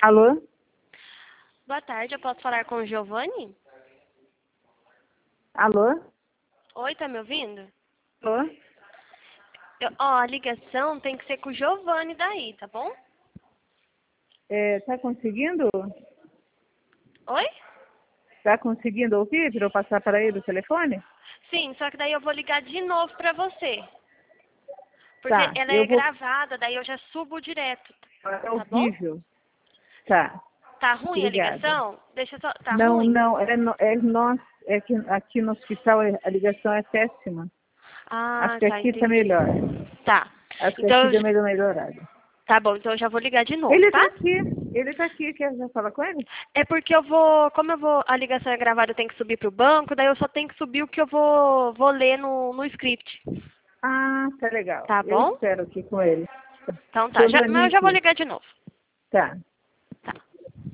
Alô? Boa tarde, eu posso falar com o Giovanni? Alô? Oi, tá me ouvindo? Alô? A ligação tem que ser com o Giovanni daí, tá bom? Tá conseguindo? Oi? Tá conseguindo ouvir para eu passar para ele o telefone? Sim, só que daí eu vou ligar de novo pra você. Porque Tá, ela eu é vou. gravada, daí eu já subo direto, É tá bom? horrível. Tá, Tá ruim a obrigada. ligação? Deixa eu só... Tá Não, ruim? não, é que aqui no hospital a ligação é péssima. Acho Ah, que tá, aqui tá entendi. melhor. Tá. Acho que Então, aqui deu uma melhorada. tá bom, então eu já vou ligar de novo, tá? Ele tá aqui, quer já falar com ele? É porque como eu vou, a ligação é gravada, eu tenho que subir pro banco, daí eu só tenho que subir o que eu vou ler no script. Ah, tá legal. Tá Eu bom? espero aqui com ele. Então tá, mas Giovanni eu já vou aqui. ligar de novo. Tá.